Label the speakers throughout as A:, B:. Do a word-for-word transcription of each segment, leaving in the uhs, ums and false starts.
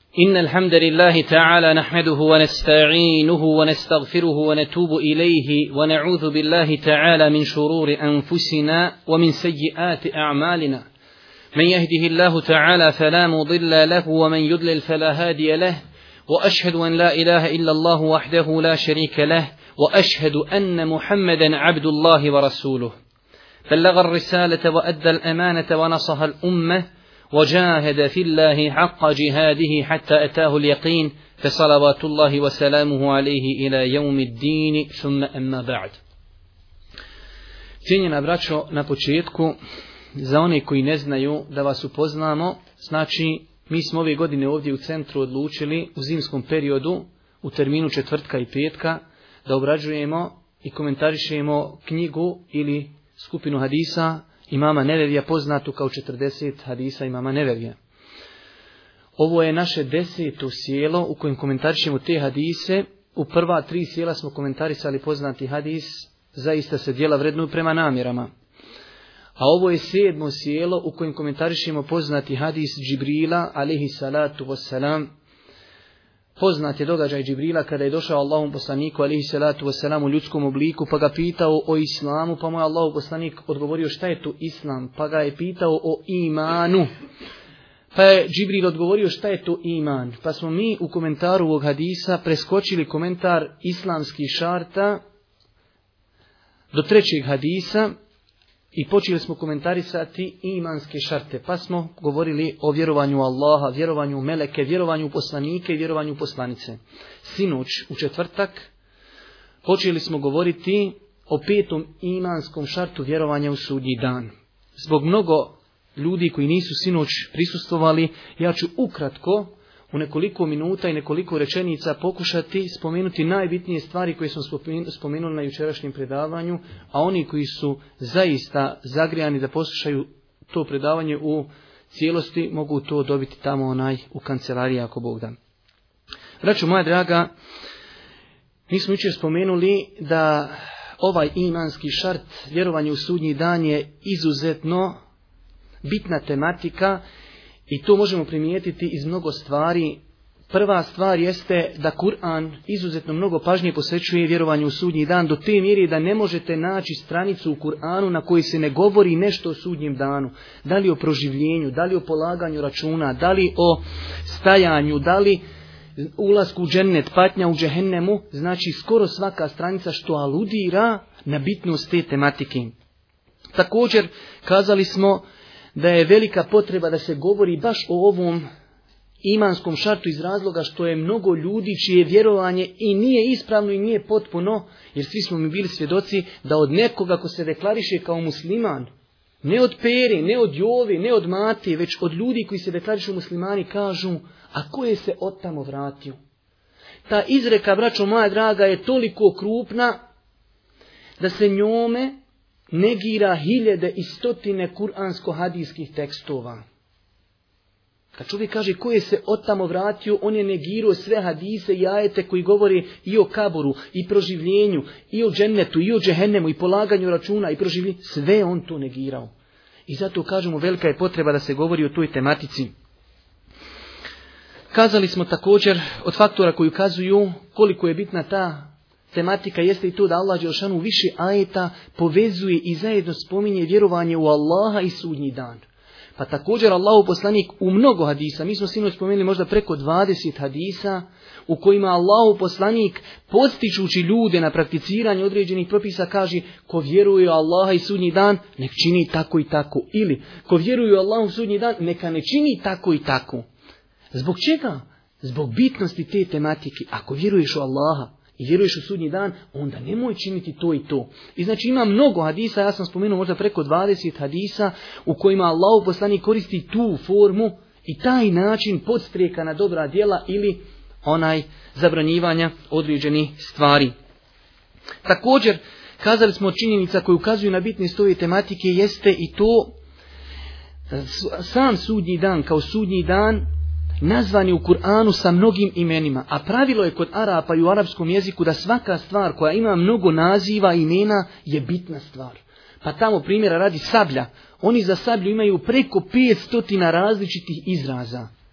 A: إن الحمد لله تعالى نحمده ونستعينه ونستغفره ونتوب إليه ونعوذ بالله تعالى من شرور أنفسنا ومن سيئات أعمالنا من يهده الله تعالى فلا مضل له ومن يضلل فلا هادي له وأشهد أن لا إله إلا الله وحده لا شريك له وأشهد أن محمدا عبد الله ورسوله بلغ الرسالة وأدى الأمانة ونصح الأمة وجاهد في الله حق جهاده حتى أتاه اليقين فصلوات الله وسلامه عليه إلى يوم الدين ثم أما بعد. Cijenjena braćo, na početku, za one koji ne znaju da vas upoznamo, znači mi smo ove godine ovdje u centru odlučili u zimskom periodu, u terminu četvrtka i petka, da obrađujemo i komentarišemo knjigu ili skupinu hadisa imama Nevevija, poznatu kao četrdeset hadisa imama Nevevija. Ovo je naše deseto sjelo u kojem komentarišemo te hadise. U prva tri sjela smo komentarisali poznati hadis, zaista se djela vrednuju prema namjerama. A ovo je sedmo sjelo u kojem komentarišemo poznati hadis Džibrila, alejhi salatu wassalam. Poznat je događaj Džibrila kada je došao Allahom poslaniku, alejhi salatu wassalam, u ljudskom obliku, pa ga pitao o islamu, pa mu je Allahov poslanik odgovorio šta je to islam, pa ga je pitao o imanu. Pa je Džibril odgovorio šta je to iman. Pa smo mi u komentaru ovog hadisa preskočili komentar islamskih šarta do trećeg hadisa i počeli smo komentarisati imanske šarte. Pa smo govorili o vjerovanju Allaha, vjerovanju u meleke, vjerovanju u poslanike i vjerovanju u poslanice. Sinoć u četvrtak počeli smo govoriti o petom imanskom šartu vjerovanja u sudnji dan. Zbog mnogo ljudi koji nisu sinoć prisustvovali, ja ću ukratko u nekoliko minuta i nekoliko rečenica pokušati spomenuti najbitnije stvari koje smo spomenuli na jučerašnjem predavanju, a oni koji su zaista zagrijani da poslušaju to predavanje u cijelosti mogu to dobiti tamo onaj u kancelariji ako Bog da. Braćo moja draga, mi smo jučer spomenuli da ovaj imanski šart vjerovanje u sudnji dan je izuzetno bitna tematika. I to možemo primijetiti iz mnogo stvari. Prva stvar jeste da Kur'an izuzetno mnogo pažnje posvećuje vjerovanju u sudnji dan, do te mjere da ne možete naći stranicu u Kur'anu na kojoj se ne govori nešto o sudnjem danu. Da li o proživljenju, da li o polaganju računa, da li o stajanju, da li ulasku u džennet, patnja u džehennemu. Znači skoro svaka stranica što aludira na bitnost te tematike. Također kazali smo da je velika potreba da se govori baš o ovom imanskom šartu iz razloga što je mnogo ljudi čije vjerovanje i nije ispravno i nije potpuno, jer svi smo mi bili svjedoci da od nekoga ko se deklariše kao musliman, ne od Pere, ne od Jove, ne od Mate, već od ljudi koji se deklarišu muslimani kažu, a ko je se od tamo vratio? Ta izreka, braćo moja draga, je toliko krupna da se njome negira hiljade i stotine kuransko-hadijskih tekstova. Kad čovjek kaže ko je se od tamo vratio, on je negirao sve hadise i ajete koji govore i o kaboru, i proživljenju, i o džennetu, i o džehennemu, i polaganju računa, i proživljenju. Sve on to negirao. I zato kažemo velika je potreba da se govori o toj tematici. Kazali smo također od faktora koji ukazuju koliko je bitna ta tematika jeste i to da Allah dželešanu više ajeta povezuje i zajedno spominje vjerovanje u Allaha i sudnji dan. Pa također Allahov poslanik u mnogo hadisa, mi smo sinoć spomenuli možda preko dvadeset hadisa, u kojima Allahov poslanik podstičući ljude na prakticiranje određenih propisa kaže ko vjeruje u Allaha i sudnji dan, nek čini tako i tako. Ili ko vjeruje u Allaha i sudnji dan, neka ne čini tako i tako. Zbog čega? Zbog bitnosti te tematike. Ako vjeruješ u Allaha i vjeruješ u sudnji dan, onda nemoj činiti to i to. I znači ima mnogo hadisa, ja sam spomenuo možda preko dvadeset hadisa u kojima Allahov poslanik koristi tu formu i taj način podstreka na dobra djela ili onaj zabranjivanja određenih stvari. Također, kazali smo činjenica koju ukazuju na bitnost ove tematike jeste i to sam sudnji dan kao sudnji dan nazvan je u Kur'anu sa mnogim imenima, a pravilo je kod Arapa i u arapskom jeziku da svaka stvar koja ima mnogo naziva imena je bitna stvar. Pa tamo primjera radi sablja. Oni za sablju imaju preko petsto različitih izraza.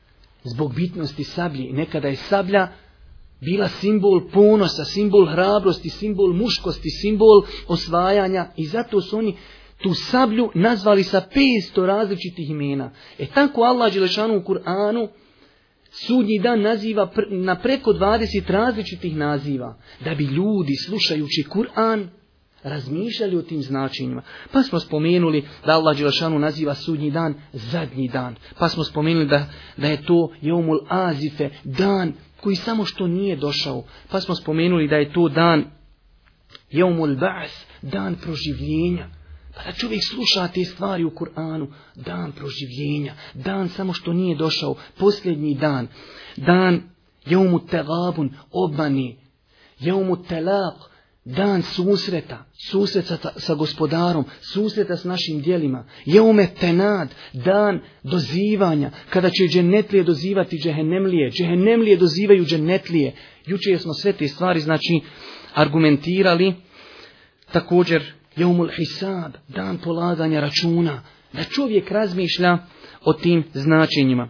A: zbog bitnosti sablje. Nekada je sablja bila simbol ponosa, simbol hrabrosti, simbol muškosti, simbol osvajanja i zato su oni tu sablju nazvali sa petsto različitih imena. E tako Allah dželešanu u Kur'anu sudnji dan naziva na preko dvadeset različitih naziva, da bi ljudi slušajući Kur'an razmišljali o tim značenjima. Pa smo spomenuli da Allah dželešanu naziva sudnji dan zadnji dan. Pa smo spomenuli da, da je to jeumul azife, dan koji samo što nije došao. Pa smo spomenuli da je to dan jeumul ba'as, dan proživljenja. Pa da čovjek sluša te stvari u Kur'anu, dan proživljenja, dan samo što nije došao, posljednji dan, dan jeumu tegabun, obmani, jeumu telaq, dan susreta, susreta sa, sa gospodarom, susreta s našim djelima, jeume tenad, dan dozivanja, kada će džennetlije dozivati džehennemlije, džehennemlije dozivaju džennetlije. Jučer smo sve te stvari, znači, argumentirali. Također, jeumul hisab, dan polaganja računa, da čovjek razmišlja o tim značenjima.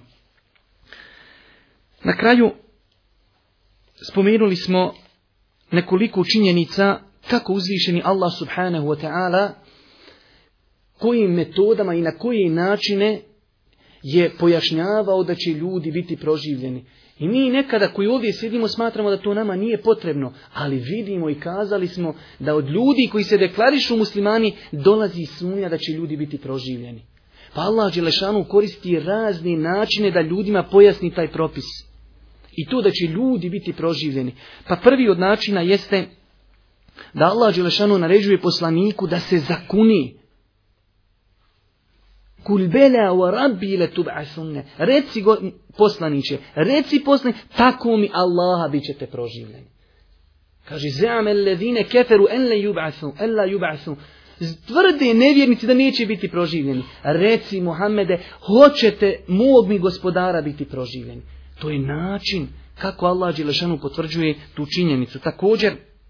A: Na kraju spomenuli smo nekoliko činjenica kako uzvišeni Allah subhanahu wa ta'ala kojim metodama i na koje načine je pojašnjavao da će ljudi biti proživljeni. I mi nekada koji ovdje sjedimo smatramo da to nama nije potrebno, ali vidimo i kazali smo da od ljudi koji se deklarišu muslimani dolazi sumnja da će ljudi biti proživljeni. Pa Allah dželešanu koristi razne načine da ljudima pojasni taj propis. I to da će ljudi biti proživljeni. Pa prvi od načina jeste da Allah dželešanu naređuje poslaniku da se zakuni. Kul bela wa rabbi letub'asunne. Reci go, poslaniče, reci poslaniče, tako mi Allaha bit ćete proživljeni. Kaže, za'ame alladhine keferu en la yub'asu, en la yub'asu. Tvrde nevjernici da neće biti proživljeni. Reci, Muhammede, hoćete mog mi gospodara biti proživljeni. To je način kako Allah dželešanu potvrđuje tu činjenicu. Također,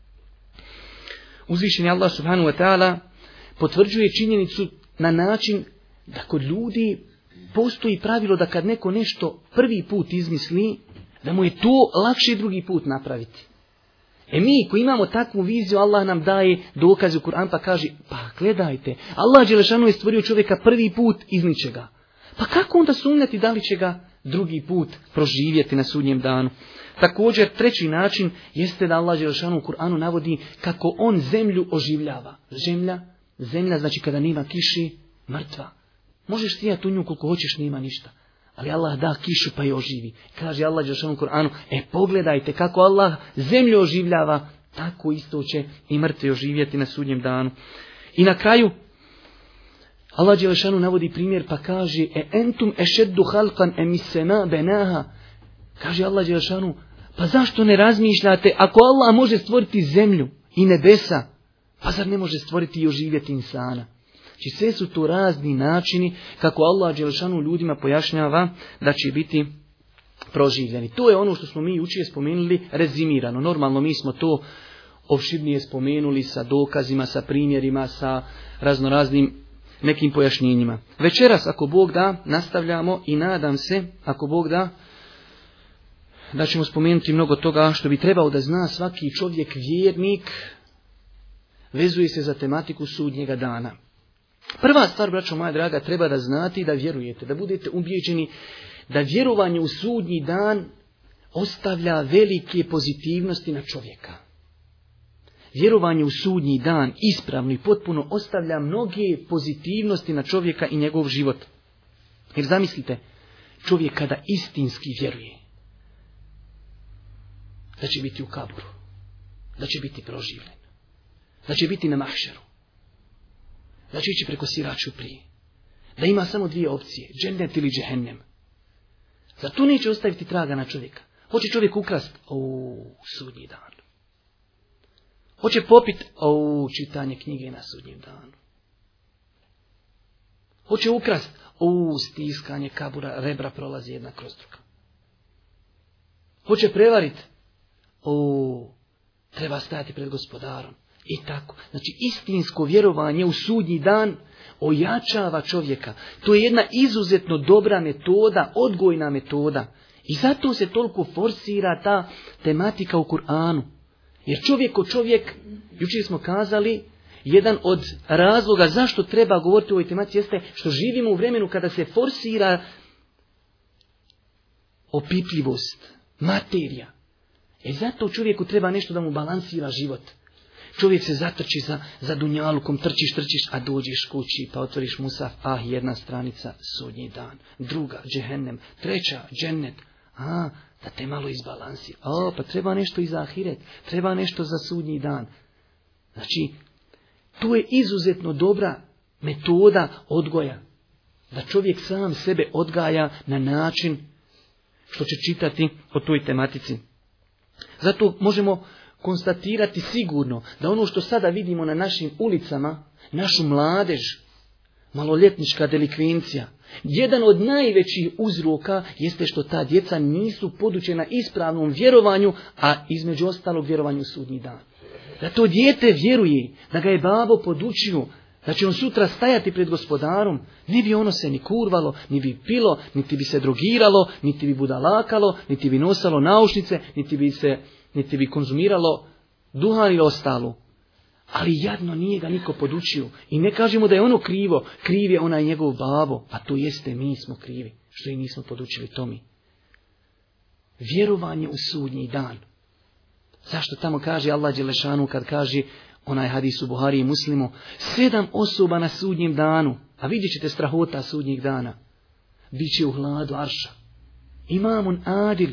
A: uzvišeni Allah subhanahu wa ta'ala potvrđuje činjenicu na način da kod ljudi postoji pravilo da kad neko nešto prvi put izmisli, da mu je to lakše drugi put napraviti. E mi koji imamo takvu viziju, Allah nam daje dokaze u Kur'an pa kaže, pa gledajte, Allah dželešanu je stvorio čovjeka prvi put iz ničega. Pa kako onda sumnjati da li će ga drugi put proživjeti na sudnjem danu? Također, treći način jeste da Allah dželešanu u Kur'anu navodi kako on zemlju oživljava. Zemlja, zemlja znači kada nema kiši, mrtva. Možeš sijati u nju koliko hoćeš, nema ništa. Ali Allah da kišu pa je oživi. Kaže Allah dželešanu u Kur'anu, e pogledajte kako Allah zemlju oživljava, tako isto će i mrtve oživjeti na sudnjem danu. I na kraju, Allah dželešanu navodi primjer pa kaže, e entum ešeddu halkan emisena benaha. Kaže Allah dželešanu, pa zašto ne razmišljate, ako Allah može stvoriti zemlju i nebesa, pa zar ne može stvoriti i oživjeti insana? Znači sve su to razni načini kako Allah dželešanu ljudima pojašnjava da će biti proživljeni. To je ono što smo mi jučer spomenuli rezimirano. Normalno mi smo to opširnije spomenuli sa dokazima, sa primjerima, sa raznoraznim nekim pojašnjenjima. Večeras, ako Bog da, nastavljamo i nadam se, ako Bog da, da ćemo spomenuti mnogo toga što bi trebao da zna svaki čovjek vjernik, vezuje se za tematiku sudnjega dana. Prva stvar, braćo moja draga, treba da znati da vjerujete, da budete ubijeđeni da vjerovanje u sudnji dan ostavlja velike pozitivnosti na čovjeka. Vjerovanje u sudnji dan ispravno i potpuno ostavlja mnoge pozitivnosti na čovjeka i njegov život. Jer zamislite, čovjek kada istinski vjeruje da će biti u kaburu, da će biti proživljen, da će biti na mahšeru, da će ići preko siraču prije, da ima samo dvije opcije, džennet ili džehennem. Zar to neće ostaviti traga na čovjeka? Hoće čovjek ukrast, o, sudnji dan. Hoće popit, o, čitanje knjige na sudnjem danu. Hoće ukrast, o, stiskanje kabura, rebra prolazi jedna kroz druga. Hoće prevarit, o, treba stajati pred gospodarom. I tako. Znači istinsko vjerovanje u sudnji dan ojačava čovjeka. To je jedna izuzetno dobra metoda, odgojna metoda. I zato se toliko forsira ta tematika u Kur'anu. Jer čovjek ko čovjek, jučer smo kazali, jedan od razloga zašto treba govoriti o ovoj tematici jeste što živimo u vremenu kada se forsira opipljivost, materija. E zato čovjeku treba nešto da mu balansira život. Čovjek se zatrči za, za dunjalukom, trčiš, trčiš, a dođeš kući pa otvoriš musaf, ah, jedna stranica, sudnji dan, druga, džehennem, treća, džennet. A, da te malo izbalansira. O, pa treba nešto i za ahiret, treba nešto za sudnji dan. Znači, to je izuzetno dobra metoda odgoja. Da čovjek sam sebe odgaja na način što će čitati o toj tematici. Zato možemo konstatirati sigurno da ono što sada vidimo na našim ulicama, našu mladež, maloljetnička delikvencija, jedan od najvećih uzroka jeste što ta djeca nisu podučena ispravnom vjerovanju, a između ostalog vjerovanju u sudnji dan. Da to dijete vjeruje, da ga je babo podučio, da će on sutra stajati pred gospodarom, ne bi ono se ni kurvalo, ni bi pilo, niti bi se drogiralo, niti bi budalakalo, niti bi nosalo naušnice, niti bi se, niti bi konzumiralo duhan ili ostalo. Ali jadno nije ga niko podučio. I ne kažemo da je ono krivo, kriv je onaj njegov babo, a to jeste mi smo krivi, što i nismo podučili to mi. Vjerovanje u sudnji dan. Zašto tamo kaže Allah dželešanu kad kaže onaj hadis u Buhari i Muslimu, sedam osoba na sudnjem danu, a vidjet ćete strahota sudnjeg dana, bit će u hladu arša. Imamun adil,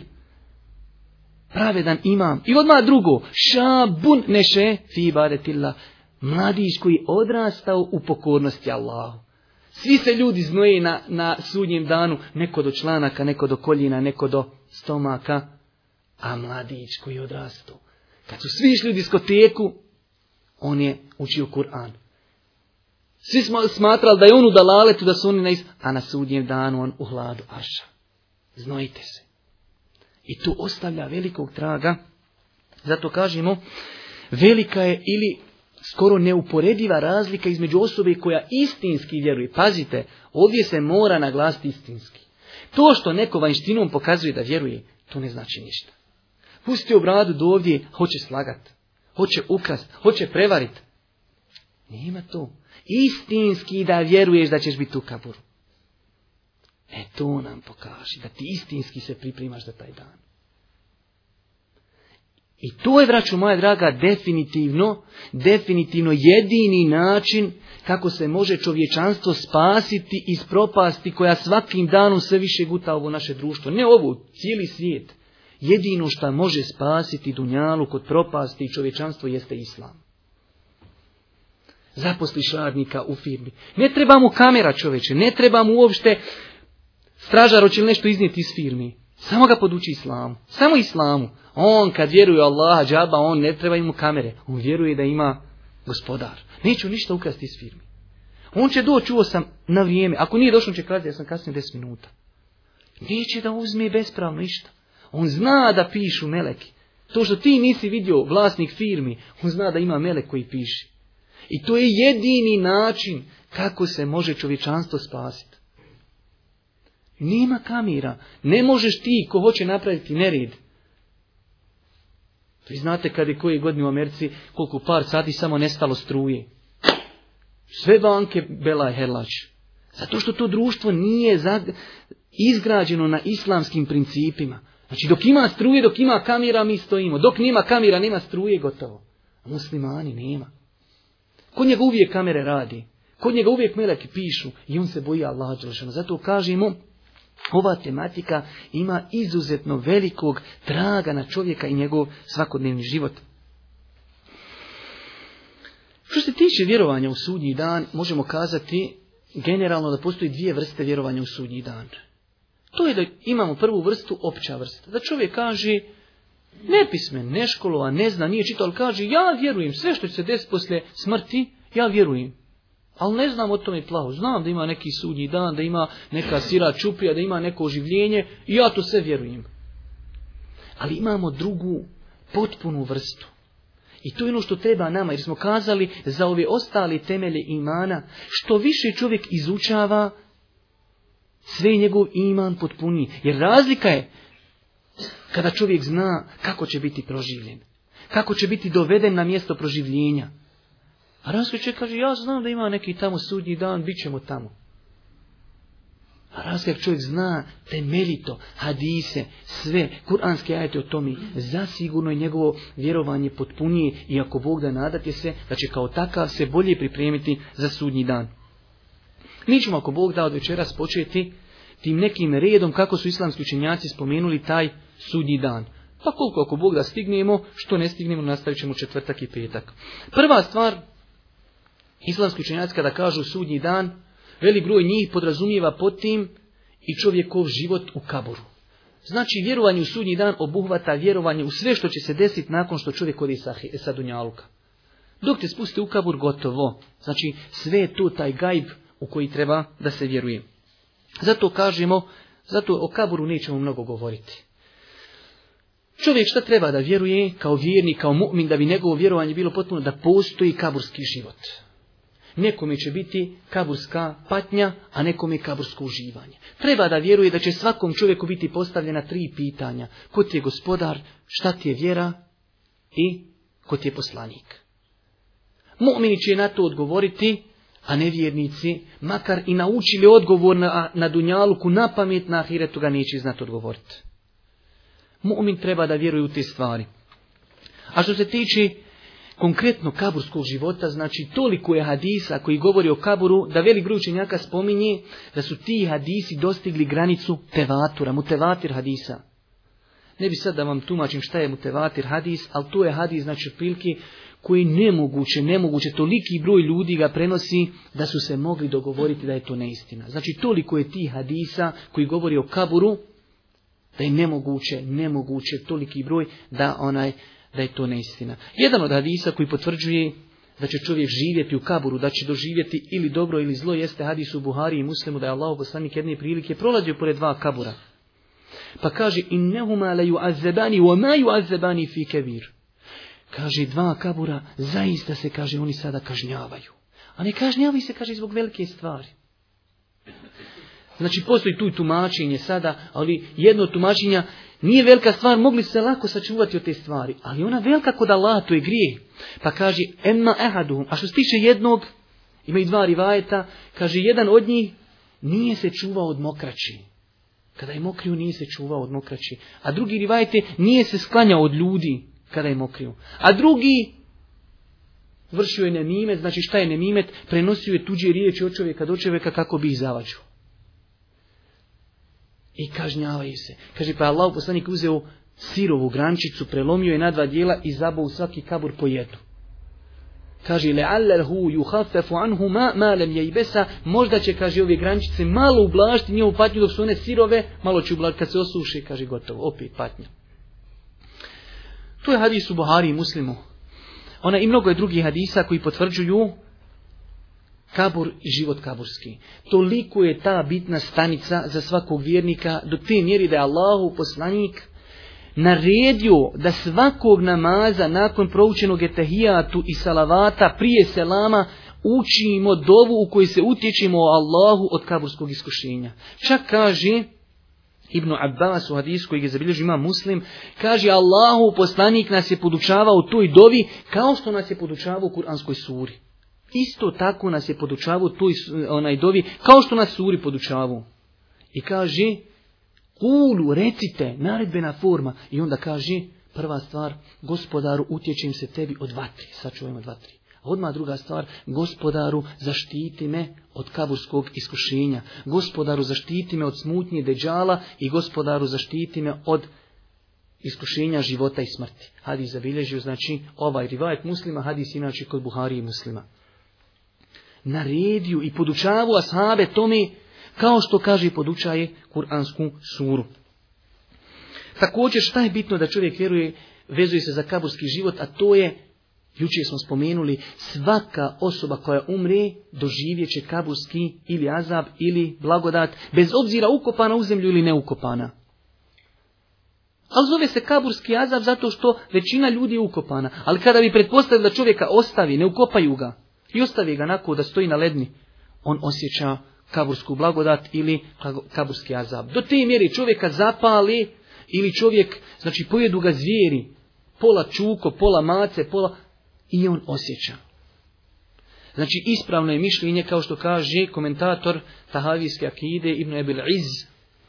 A: pravedan imam. I odmah drugo, šabun neše fi ibadetillah, mladić koji je odrastao u pokornosti Allahu. Svi se ljudi znoje na, na sudnjem danu, neko do članaka, neko do koljina, neko do stomaka, a mladić koji je odrastao. Kad su svi išli u diskoteku, on je učio Kur'an. Svi smo smatrali da je on u dalaletu, da su oni na is... A na sudnjem danu on u hladu aša. Znojite se. I tu ostavlja velikog traga. Zato kažemo, velika je ili skoro neuporediva razlika između osobe koja istinski vjeruje. Pazite, ovdje se mora naglasiti istinski. To što neko vanjštinom pokazuje da vjeruje, to ne znači ništa. Pustio bradu do ovdje, hoće slagat, hoće ukrast, hoće prevarit. Nema to. Istinski da vjeruješ da ćeš biti u kaburu. E to nam pokaže, da ti istinski se pripremaš za taj dan. I to je, braćo moja draga, definitivno, definitivno jedini način kako se može čovječanstvo spasiti iz propasti koja svakim danom sve više guta ovo naše društvo. Ne ovo, cijeli svijet. Jedino što može spasiti dunjalu kod propasti i čovječanstvo jeste islam. Zaposliš radnika u firmi. Ne treba mu kamera, čoveče, ne treba mu uopšte stražar hoće li nešto iznijeti iz firmi. Samo ga poduči islamu. Samo islamu. On kad vjeruje u Allaha džaba, on ne treba mu kamere. On vjeruje da ima gospodar. Neću ništa ukrasti iz firmi. On će doći, čuo sam, na vrijeme. Ako nije došao, on će krati, ja sam kasnije deset minuta. Neće da uzme bespravno ništa. On zna da pišu meleki. To što ti nisi vidio vlasnik firmi, on zna da ima melek koji piše. I to je jedini način kako se može čovječanstvo spasiti. Nema kamera. Ne možeš ti ko hoće napraviti nered. Vi znate kad je koje godine u Americi koliko par sati samo nestalo struje. Sve banke bela je herlač. Zato što to društvo nije izgrađeno na islamskim principima. Znači dok ima struje, dok ima kamera mi stojimo. Dok nema kamera, nema struje, gotovo. A muslimani nema. Kod njega uvijek kamere radi. Kod njega uvijek meleki pišu i on se boji Allaha dželešanu. Zato kažemo, ova tematika ima izuzetno velikog traga na čovjeka i njegov svakodnevni život. Što se tiče vjerovanja u sudnji dan, možemo kazati generalno da postoji dvije vrste vjerovanja u sudnji dan. To je da imamo prvu vrstu, opća vrsta. Da čovjek kaže, nepismen, neškolovan, ne zna, nije čitao, ali kaže, ja vjerujem, sve što će se desiti poslije smrti, ja vjerujem. Ali ne znam o tome plaho. Znam da ima neki sudnji dan, da ima neka sira čuprija, da ima neko oživljenje i ja to sve vjerujem. Ali imamo drugu, potpunu vrstu. I to je ono što treba nama, jer smo kazali za ove ostale temelje imana, što više čovjek izučava, sve njegov iman potpuniji. Jer razlika je Kada čovjek zna kako će biti proživljen. Kako će biti doveden na mjesto proživljenja. A razgoj čovjek kaže, ja znam da ima neki tamo sudnji dan, bit ćemo tamo. A razgoj čovjek zna temeljito, hadise, sve, kuranske ajete o tome, zasigurno je njegovo vjerovanje potpunije i ako Bog da nadate se, da će kao takav se bolje pripremiti za sudnji dan. Mi ćemo ako Bog da od večeras početi tim nekim redom kako su islamski učenjaci spomenuli taj sudnji dan. Pa koliko ako Bog da stignemo, što ne stignemo, nastavit ćemo četvrtak i petak. Prva stvar, islamski učenjaci kada kažu sudnji dan, velik broj njih podrazumijeva pod tim i čovjekov život u kaburu. Znači vjerovanje u sudnji dan obuhvata vjerovanje u sve što će se desiti nakon što čovjek odi sa, sa dunjaluka. Dok te spusti u kabur, gotovo. Znači sve je to taj gajb u koji treba da se vjeruje. Zato kažemo, zato o kaburu nećemo mnogo govoriti. Čovjek šta treba da vjeruje kao vjernik, kao mu'min, da bi njegovo vjerovanje bilo potpuno da postoji kaburski život. Nekome će biti kaburska patnja, a nekome kabursko uživanje. Treba da vjeruje da će svakom čovjeku biti postavljena tri pitanja. Ko ti je gospodar, šta ti je vjera i ko ti je poslanik. Mu'mini će na to odgovoriti, a nevjernici, makar i naučili odgovor na, na dunjaluku, na pamet, na ahiretu ga neće znati odgovoriti. Mu'min treba da vjeruje u te stvari. A što se tiče konkretno kaburskog života, znači toliko je hadisa koji govori o kaburu, da velik broj učenjaka spominje da su ti hadisi dostigli granicu tevatura, mutevatir hadisa. Ne bi sad da vam tumačim šta je mutevatir hadis, ali to je hadis, znači prilike koji nemoguće, nemoguće, toliki broj ljudi ga prenosi da su se mogli dogovoriti da je to neistina. Znači toliko je ti hadisa koji govori o kaburu, da je nemoguće, nemoguće, toliki broj da onaj, da je to neistina. Jedan od hadisa koji potvrđuje da će čovjek živjeti u kaburu, da će doživjeti ili dobro ili zlo, jeste hadis u Buhari i Muslimu, da je Allahov poslanik jedne prilike prolazio pored dva kabura. Pa kaže, innehuma la yu'azzabani wa ma yu'azzabani fi kabir. Kaže, dva kabura, zaista se, kaže, oni sada kažnjavaju. A ne kažnjavaju se, kaže, zbog velike stvari. Znači, postoji tu tumačenje sada, ali jedno tumačenja nije velika stvar, mogli se lako sačuvati od te stvari. Ali ona velika kod Allaha, to je grijeh. Pa kaže, emma ehaduhum. A što se tiče jednog, ima i dva rivajeta, kaže, jedan od njih nije se čuvao od mokraći. Kada je mokrio, nije se čuvao od mokraći. A drugi rivajete, nije se sklanjao od ljudi kada je mokrio. A drugi vršio je nemimet, znači šta je nemimet, prenosio je tuđe riječi od čovjeka do čovjeka kako bi ih zavađao. I kažnjavaju se. Kaže, pa Allah poslanik uzeo sirovu grančicu, prelomio je na dva dijela i zabao u svaki kabur po jednu. Kaže, le'allahu yukhaffafu anhu ma ma lam yaybasa, možda će, kaže, ove grančice malo ublažiti njihovu patnju dok su one sirove, malo će ublažiti kad se osuši, kaže, gotovo, opet patnja. To je hadis u Buhari i Muslimu. Ona i mnogo je drugih hadisa koji potvrđuju kabur i život kaburski. Toliko je ta bitna stanica za svakog vjernika do te mjeri da je Allahu poslanik naredio da svakog namaza nakon proučenog etahijatu i salavata prije selama učimo dovu u kojoj se utječemo o Allahu od kaburskog iskušenja. Čak kaže Ibn Abbas u hadisu koji je zabilježio Imam Muslim, kaže, Allahu poslanik nas je podučavao u toj dovi kao što nas je podučavao u kuranskoj suri. Isto tako nas je podučavao toj onaj dovi kao što nas suri podučavao. I kaže, kulu, recite, naredbena forma. I onda kaže, prva stvar, gospodaru, utječem se tebi od vatri. Sačuvajem od vatri. Odmah druga stvar, gospodaru, zaštiti me od kaburskog iskušenja. Gospodaru, zaštiti me od smutnje deđala i gospodaru, zaštiti me od iskušenja života i smrti. Hadis zabilježio, znači, ovaj rivajet Muslima, hadis inače kod Buhari i Muslima. Naredio i podučavao ashabe tome kao što kaže podučaje kuransku suru. Također šta je bitno da čovjek vjeruje, vezuje se za kaburski život, a to je, jučer smo spomenuli, svaka osoba koja umre doživjet će kaburski ili azab ili blagodat, bez obzira ukopana u zemlju ili neukopana. Ali zove se kaburski azab zato što većina ljudi je ukopana. Ali kada bi pretpostavili da čovjeka ostavi, ne ukopaju ga i ostavi ga nakon da stoji na ledni, on osjeća kabursku blagodat ili kaburski azab. Do te mjere čovjeka zapali Ili čovjek, znači pojedu ga zvijeri, pola čuko, pola mace, pola, i on osjeća. Znači ispravno je mišljenje, kao što kaže komentator Tahavijske akide Ibn Ebil Iz,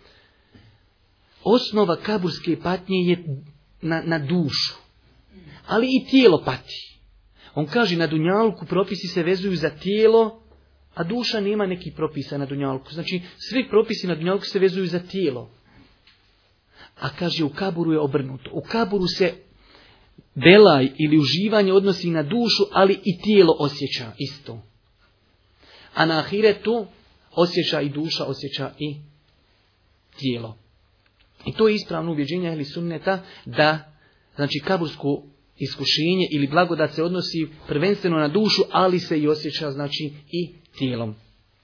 A: osnova kaburske patnje je na, na dušu, ali i tijelo pati. On kaže na dunjalku propisi se vezuju za tijelo, a duša nema nekih propisa na dunjalku. Znači svi propisi na dunjalku se vezuju za tijelo. A kaže u kaburu je obrnuto. U kaburu se belaj ili uživanje odnosi na dušu, ali i tijelo osjeća isto. A na ahiretu osjeća i duša, osjeća i tijelo. I to je ispravno ubjeđenje ehli sunneta da, znači, kabursko iskušenje ili blagodat se odnosi prvenstveno na dušu, ali se i osjeća, znači, i tijelom.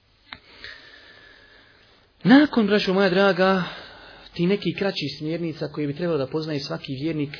A: Nakon, braćo moja draga, ti neki kraći smjernica koje bi trebalo da poznaje svaki vjernik,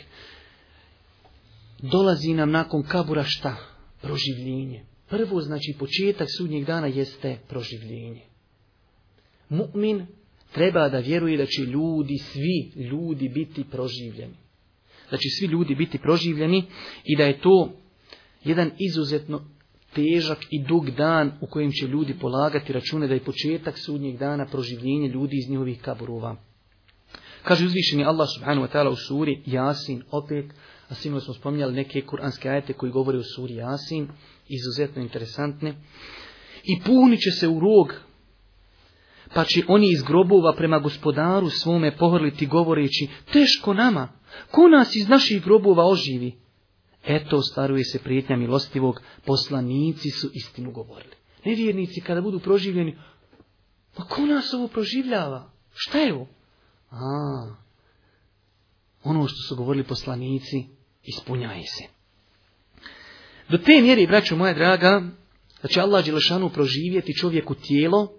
A: dolazi nam nakon kabura šta? Proživljenje. Prvo, znači, početak sudnjeg dana jeste proživljenje. Mu'min treba da vjeruje da će ljudi, svi ljudi biti proživljeni. Da će svi ljudi biti proživljeni i da je to jedan izuzetno težak i dug dan u kojem će ljudi polagati račune, da je početak sudnjeg dana proživljenje ljudi iz njihovih kaburova. Kaže uzvišeni Allah subhanahu wa ta'ala u suri Jasin, opet, a sinoć smo spominjali neke kuranske ajete koji govore o suri Jasin, izuzetno interesantne. I punit će se u rog, pa će oni iz grobova prema gospodaru svome pohrliti govoreći, teško nama, ko nas iz naših grobova oživi? Eto, ostvaruje se prijetnja milostivog, poslanici su istinu govorili. Nevjernici kada budu proživljeni, pa ko nas ovo proživljava? Šta je ovo? A, ono što su govorili poslanici, ispunjaje se. Do te mjere, braćo moja draga, da će Allah dželešanu proživjeti čovjeku tijelo,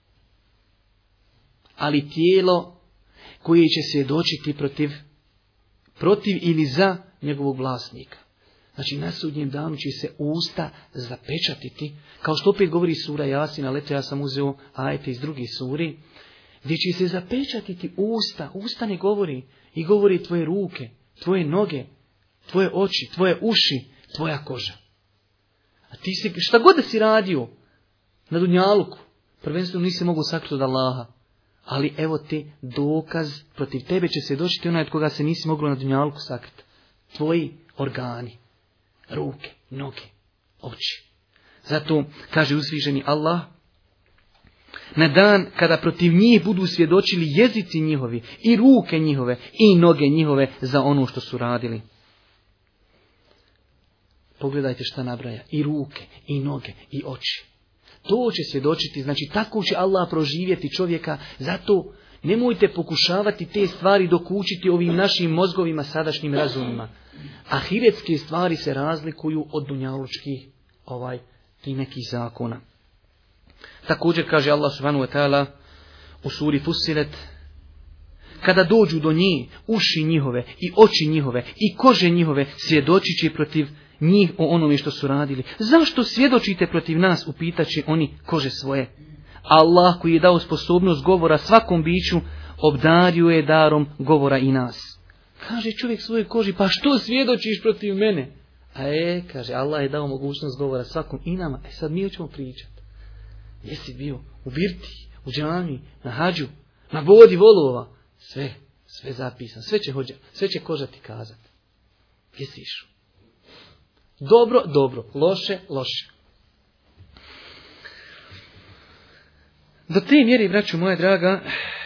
A: ali tijelo koje će svjedočiti protiv, protiv ili za njegovog vlasnika. Znači na sudnjem danu će se usta zapečatiti, kao što opet govori sura Jasin, ali eto ja sam uzeo ajete iz drugih suri, gdje će se zapečatiti usta, usta ne govori, i govori tvoje ruke, tvoje noge, tvoje oči, tvoje uši, tvoja koža. A ti si, šta god da si radio na dunjaluku, prvenstveno nisi mogu sakriti od Allaha. Ali evo te dokaz, protiv tebe će se doći onaj od koga se nisi moglo na dunjaluku sakriti. Tvoji organi, ruke, noge, oči. Zato kaže uzvišeni Allah, na dan kada protiv njih budu svjedočili jezici njihovi, i ruke njihove, i noge njihove za ono što su radili. Pogledajte šta nabraja, i ruke, i noge, i oči. To će svjedočiti, znači tako će Allah proživjeti čovjeka, zato nemojte pokušavati te stvari dokučiti ovim našim mozgovima, sadašnjim razumima. Ahiretske stvari se razlikuju od dunjalučkih ovaj, ti nekih zakona. Također kaže Allah subhanahu wa ta'ala u suri Fussilet, kada dođu do njih, uši njihove, i oči njihove, i kože njihove, svjedočit će protiv njih o onome što su radili. Zašto svjedočite protiv nas, upitaće oni kože svoje. Allah koji je dao sposobnost govora svakom biću, obdario je darom govora i nas. Kaže čovjek svojoj koži, pa što svjedočiš protiv mene? A e, kaže, Allah je dao mogućnost govora svakom i nama. E sad mi hoćemo pričati. Gdje si bio? U birti, u džami, na hađu, na vodi volova. Sve, sve zapisano, sve će, hođa, sve će koža ti kazati. Gdje si išao? Dobro, dobro, loše, loše. Do te mjere, braćo moja draga,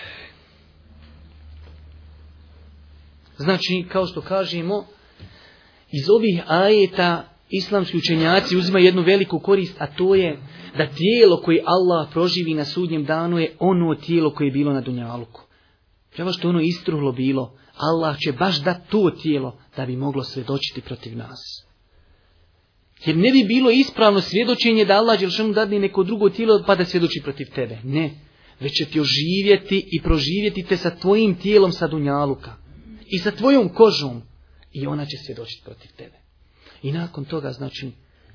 A: znači, kao što kažemo, iz ovih ajeta islamski učenjaci uzimaju jednu veliku korist, a to je da tijelo koje Allah proživi na sudnjem danu je ono tijelo koje je bilo na dunjaluku. Prema što ono istruhlo bilo, Allah će baš dati to tijelo da bi moglo svjedočiti protiv nas. Jer ne bi bilo ispravno svjedočenje da Allah dželešanu dadne neko drugo tijelo pa da svjedoči protiv tebe. Ne. Već će ti oživjeti i proživjeti te sa tvojim tijelom sa dunjaluka. I sa tvojom kožom. I ona će svjedočiti protiv tebe. I nakon toga, znači,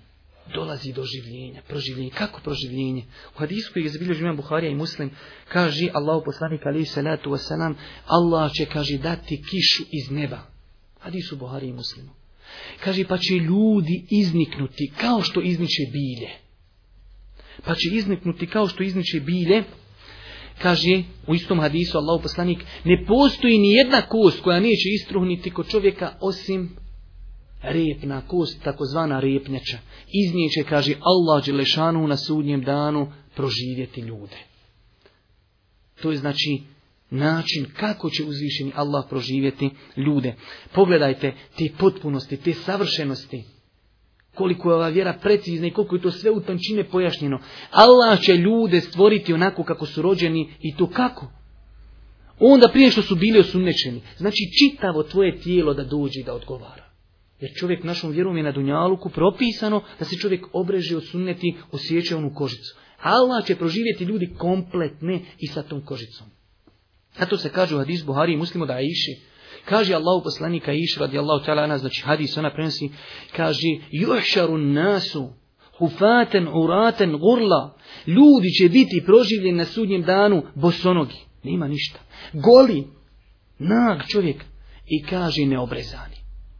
A: dolazi do življenja, proživljenja. Kako proživljenje? U hadisu koji je zabilježio imam Buharija i Muslim, kaže Allahu poslanik alejhi salatu vesselam, Allah će, kaže, dati kišu iz neba. Hadisu Buharija i Muslimu. Kaže, pa će ljudi izniknuti kao što izniče bilje. Pa će izniknuti kao što izniče bilje. Kaže u istom hadisu Allahu poslanik, ne postoji ni jedna kost koja neće istruhniti kod čovjeka osim repna kost, takozvana repnjača. Iz nje će, kaže, Allah dželešanu na sudnjem danu proživjeti ljude. To je znači način kako će uzvišeni Allah proživjeti ljude. Pogledajte te potpunosti, te savršenosti. Koliko je ova vjera precizna i koliko je to sve u tančine pojašnjeno. Allah će ljude stvoriti onako kako su rođeni i to kako? Onda prije što su bili osunnečeni. Znači čitavo tvoje tijelo da dođe i da odgovara. Jer čovjek našom vjerom je na dunjaluku propisano da se čovjek obreže osunneti, osjeća onu kožicu. Allah će proživjeti ljudi kompletne i sa tom kožicom. A to se kaže u hadisu Buhari i Muslimu da Aiši. Kaže Allahu poslanik Aiši radijallahu ta'ala anha, znači hadis ona prenosi, kaže yuhšaru nasu hufaten uraten gurla. Ljudi će biti proživljeni na sudnjem danu bosonogi. Nema ništa. Goli, nag čovjek i kaže neobrezani.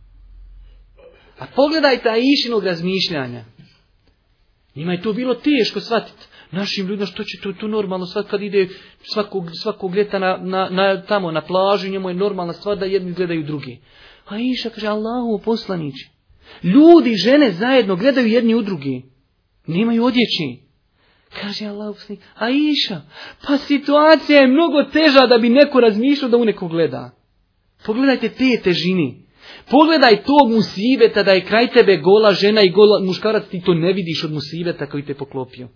A: A pogledajte Aišinog razmišljanja. Njima je to bilo teško shvatiti. Našim ljudima što će to, to normalno svat kad ide svakog, svakog ljeta na, na, na, tamo na plažu, njemu je normalna stvar da jedni gledaju drugi. A Iša kaže Allahu poslanici. Ljudi i žene zajedno gledaju jedni u drugi. Nemaju odjeći. Kaže Allahu poslanici. A Iša, pa situacija je mnogo teža da bi neko razmišljao da u neko gleda. Pogledajte te težini. Pogledaj tog musibeta da je kraj tebe gola žena i gola muškarac, ti to ne vidiš od musibeta koji te poklopio.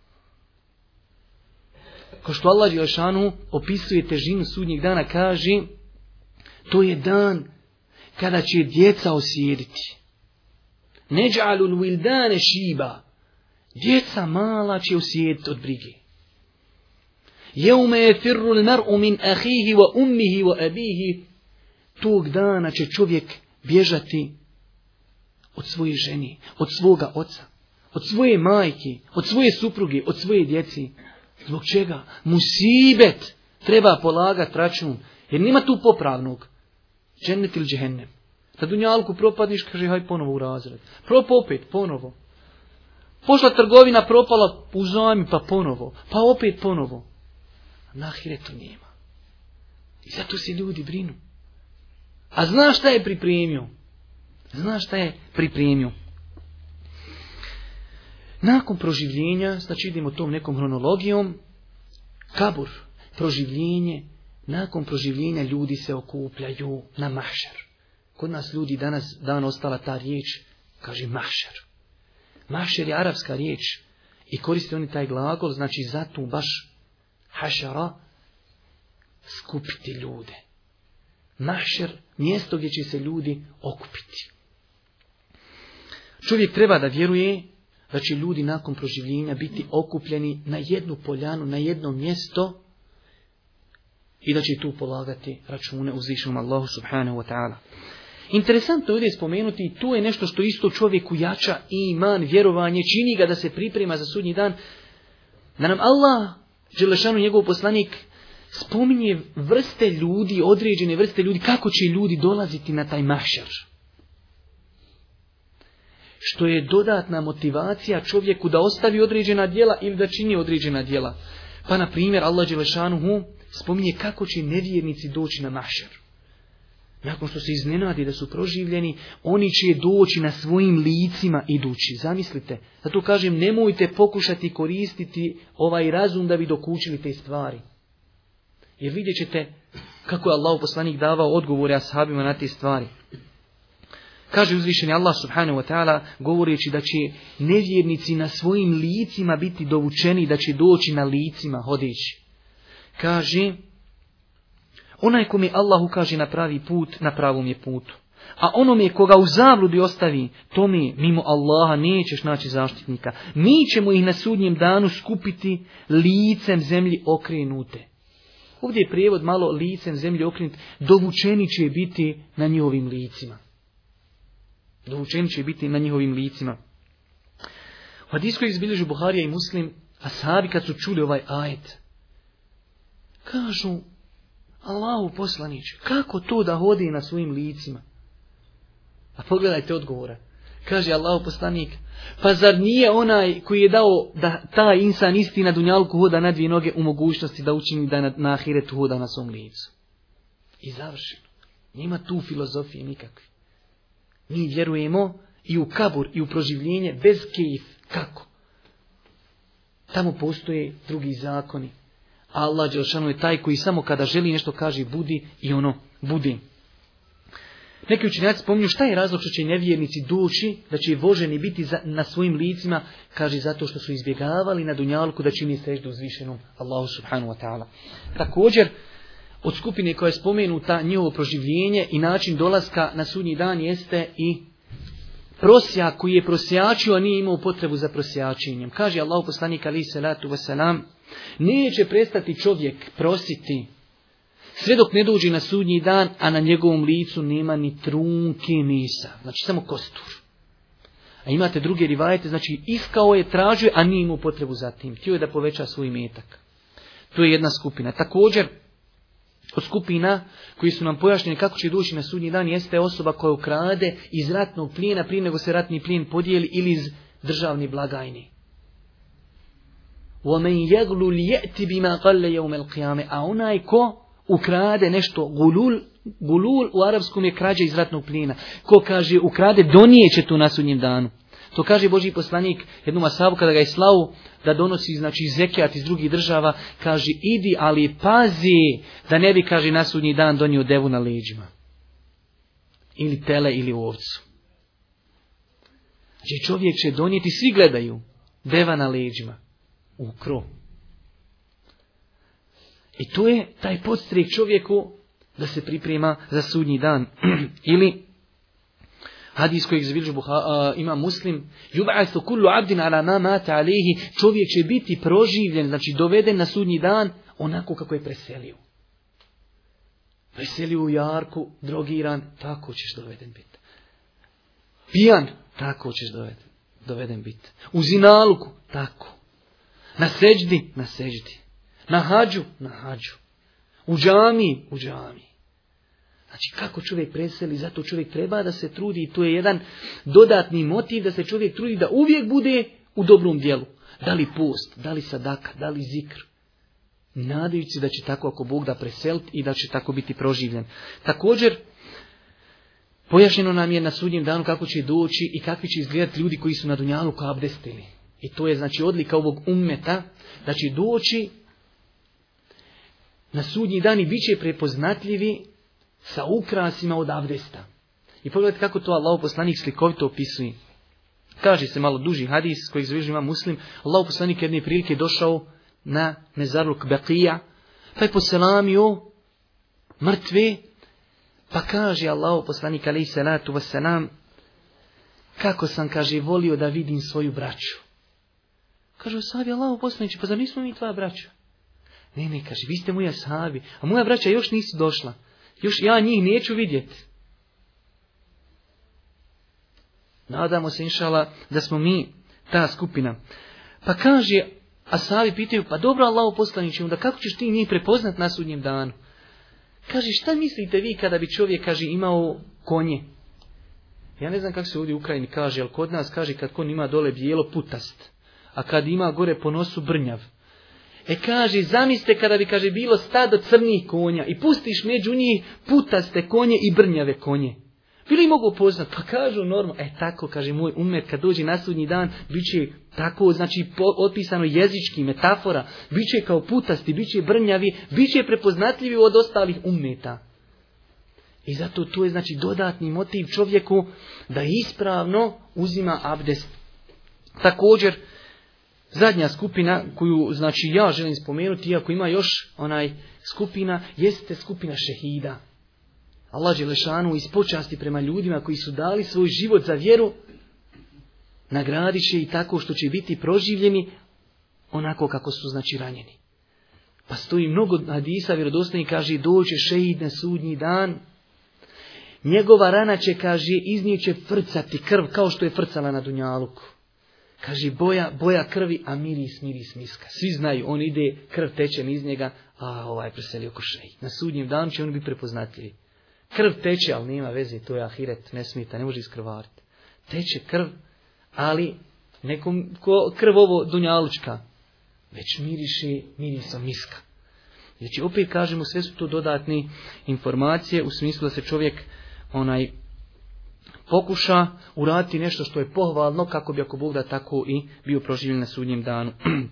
A: Kao što Allah dželešanu opisuje težinu sudnjeg dana, kaže, to je dan kada će djeca osjediti. Neđalul wildane šiba. Djeca mala će osjediti od brige. Jeume je firrul mar'u min ahihi wa ummihi wa abihi. Tog dana će čovjek bježati od svoje žene, od svoga oca, od svoje majke, od svoje supruge, od svoje djeci. Zbog čega? Musibet treba polagati račun. Jer nima tu popravnog. Džennet ili džehennem. Na dunjalku propadiš, kaže haj ponovo u razred. Prop opet, ponovo. Pošla trgovina, propala u zajmi, pa ponovo. Pa opet ponovo. Na ahiretu nema. I zato se ljudi brinu. A znaš šta je pripremio? Znaš šta je pripremio? Nakon proživljenja, znači idemo tom nekom hronologijom, kabur, proživljenje, nakon proživljenja ljudi se okupljaju na mahšer. Kod nas ljudi danas dan ostala ta riječ, kaže mahšer. Mahšer je arapska riječ i koriste oni taj glagol, znači zato baš hašara, skupiti ljude. Mahšer, mjesto gdje će se ljudi okupiti. Čovjek treba da vjeruje da će ljudi nakon proživljenja biti okupljeni na jednu poljanu, na jedno mjesto i da će tu polagati račune uzvišenom Allahu subhanahu wa ta'ala. Interesantno je ovdje spomenuti i to je nešto što isto čovjeku jača iman, vjerovanje, čini ga da se priprema za sudnji dan. Da nam Allah, dželešanu njegov poslanik, spominje vrste ljudi, određene vrste ljudi, kako će ljudi dolaziti na taj mahšer. Što je dodatna motivacija čovjeku da ostavi određena djela ili da čini određena djela. Pa na primjer Allah dželešanuhu spominje kako će nevjernici doći na mahšer. Nakon što se iznenadi da su proživljeni, oni će doći na svojim licima idući. Zamislite, zato kažem, nemojte pokušati koristiti ovaj razum da bi dokučili te stvari. Jer vidjet ćete kako je Allah poslanik davao odgovore ashabima na te stvari. Kaže uzvišeni Allah subhanahu wa ta'ala govoreći da će nevjernici na svojim licima biti dovučeni, da će doći na licima hodeći. Kaže, onaj kome Allah ukaže na pravi put, na pravom je putu. A onome koga u zabludi ostavi, tome mimo Allaha nećeš naći zaštitnika. Mi ćemo ih na sudnjem danu skupiti licem zemlji okrenute. Ovdje je prijevod malo licem zemlji okrenute. Dovučeni će biti na njihovim licima. Dovučeni će biti na njihovim licima. U hadisu koji izbilježu Buharija i Muslim, ashabi kad su čuli ovaj ajet, kažu, Allahu poslaniče, kako to da hodi na svojim licima? A pogledajte odgovora. Kaže Allahu poslanik, pa zar nije onaj koji je dao da taj insan isti na dunjalku hoda na dvije noge u mogućnosti da učini da na, na ahiretu hoda na svom licu? I završeno. Nema tu filozofije nikakve. Mi vjerujemo i u kabur i u proživljenje bez kejf. Kako? Tamo postoje drugi zakoni. Allah dželešanu je taj koji samo kada želi nešto kaže budi i ono budi. Neki učenjaci spominju šta je razlog što će nevjernici doći, da će voženi biti za, na svojim licima, kaže zato što su izbjegavali na dunjalku da čini seždu uzvišenom Allahu subhanahu wa ta'ala. Također, od skupine koja je spomenuta njihovo proživljenje i način dolaska na sudnji dan jeste i prosjak koji je prosjačio, a nije imao potrebu za prosjačenjem. Kaže Allahu poslanik alejhi salatu vesselam, neće prestati čovjek prositi sve dok ne dođe na sudnji dan, a na njegovom licu nema ni trunke mesa. Znači samo kostur. A imate druge rivajete, znači iskao je, tražio, a nije imao potrebu za tim. Htio je da poveća svoj metak. To je jedna skupina. Također, od skupina koji su nam pojašnjeni kako će doći na sudnji dan jeste osoba koja ukrade iz ratnog plijena prije nego se ratni plijen podijeli ili iz državne blagajne. وَمَنْ يَغْلُ لِيَأْتِ بِمَا قَلَّ يَوْمَ الْقِيَامَةِ. A onaj ko ukrade nešto, gulul, gulul u arapskom je krađa iz ratnog plijena. Ko kaže ukrade, donijeće to na sudnjem danu. To kaže Božji poslanik jednom ashabu kada ga je slao da donosi znači zekijat iz drugih država, kaže idi, ali pazi da ne bi, kaže, na sudnji dan donio devu na leđima. Ili tele ili ovcu. Znači čovjek će donijeti, svi gledaju, deva na leđima. U krov. I to je taj podstrek čovjeku da se priprema za sudnji dan. Ili hadis kojeg zabilježi ima Muslim, yub'athu kullu 'abdin 'ala ma mata 'alayhi, čovjek će biti proživljen, znači doveden na sudnji dan onako kako je preselio. Preselio u jarku, drogiran, tako ćeš doveden biti. Pijan, tako ćeš doveden, doveden biti. U zinaluku, tako. Na seđdi, na seđdi. Na hađu, na hađu. U džami, u džami. Znači kako čovjek preseli, zato čovjek treba da se trudi i to je jedan dodatni motiv da se čovjek trudi da uvijek bude u dobrom dijelu. Da li post, da li sadaka, da li zikr. Nadajući da će tako ako Bog da preseliti i da će tako biti proživljen. Također, pojašnjeno nam je na sudnjem danu kako će doći i kakvi će izgledati ljudi koji su na dunjaluku abdestili. I to je znači odlika ovog ummeta da će doći na sudnji dan i bit će prepoznatljivi sa ukrasima od abdesta. I pogledajte kako to Allahov poslanik slikovito opisuje. Kaže se malo duži hadis kojeg zabilježi ima Muslim. Allahov poslanik jedne prilike došao na mezarluk Baqija, pa je poselamio mrtve, pa kaže Allahov poslanik alejhi salatu vesselam, kako sam, kaže, volio da vidim svoju braću. Kaže ashabi, Allahov poslaniče, pa zar nismo mi tvoja braća? Ne, ne, kaže, vi ste moji ashabi, a moja braća još nisu došla. Još ja njih neću vidjeti. Nadamo se, inšala, da smo mi ta skupina. Pa kaže, ashabi pitaju, pa dobro Allahov poslaniče, onda kako ćeš ti njih prepoznat na sudnjem danu? Kaže, šta mislite vi kada bi čovjek, kaže, imao konje? Ja ne znam kako se ovdje u Ukrajini kaže, ali kod nas kaže kad kon ima dole bijelo putast, a kad ima gore po nosu brnjav. E kaže, zamislite kada bi, kaže, bilo stado crnih konja i pustiš među njih putaste konje i brnjave konje. Bili li mogu poznat? Pa kažu normalno. E tako, kaže moj ummet, kad dođe na sudnji dan, bit će tako, znači, otpisano jezički, metafora, bit će kao putasti, bit će brnjavi, bit će prepoznatljivi od ostalih ummeta. I zato to je, znači, dodatni motiv čovjeku da ispravno uzima abdest. Također, zadnja skupina koju, znači, ja želim spomenuti, iako ima još onaj skupina, jeste skupina šehida. Allah dželešanu iz počasti prema ljudima koji su dali svoj život za vjeru, nagradit će i tako što će biti proživljeni onako kako su, znači, ranjeni. Pa stoji mnogo hadisa vjerodostojnih, kaže, doće šehid na sudnji dan, njegova rana će, kaže, iz nje će frcati krv kao što je frcala na dunjaluku. Kaže, boja, boja krvi, a miris, miris miska. Svi znaju, on ide, krv teče iz njega, a ovaj preselio ko šej. Na sudnjem danu će on biti prepoznatljivi. Krv teče, ali nema veze, to je ahiret, ne smita, ne može iskrvariti. Teče krv, ali nekom ko krv ovo dunjalučka, već miriše mirisom miska. Znači, opet kažemo, sve su to dodatne informacije u smislu da se čovjek onaj pokuša uraditi nešto što je pohvalno kako bi ako Bog da tako i bio proživljen na sudnjem danu.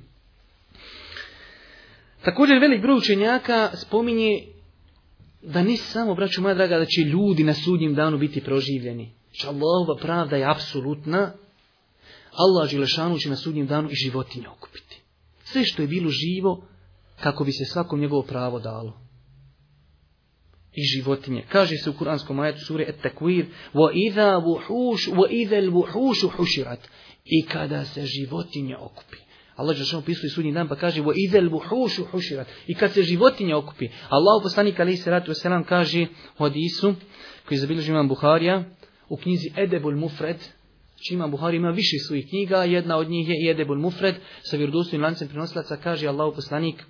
A: Također velik broj učenjaka spominje da ne samo, braćo moja draga, da će ljudi na sudnjem danu biti proživljeni. Znači, Allahova pravda je apsolutna. Allah Đelešanu će na sudnjem danu i životinje okupiti. Sve što je bilo živo, kako bi se svakom njegovo pravo dalo. I životinje. Kaže se u kuranskom ajetu sure Et-Takwir: وَإِذَا وُحُوشُ وَإِذَا الْوُحُوشُ حُشِرَتْ. I kada se životinje okupi. Allah dželle šanuhu opisuje sudnji dan pa kaže: وَإِذَا الْوُحُوشُ حُشِرَتْ. I kad se životinje okupi. Allahu poslanik alejhi selatu vesselam kaže u hadisu koji zabilježi imam Buharija u knjizi Edebul Mufred. Znači imam Buhari ima više svojih knjiga, jedna od njih je i Edebul Mufred sa vjerodostojnim lancem prenosilaca. Kaže Allahu poslanik: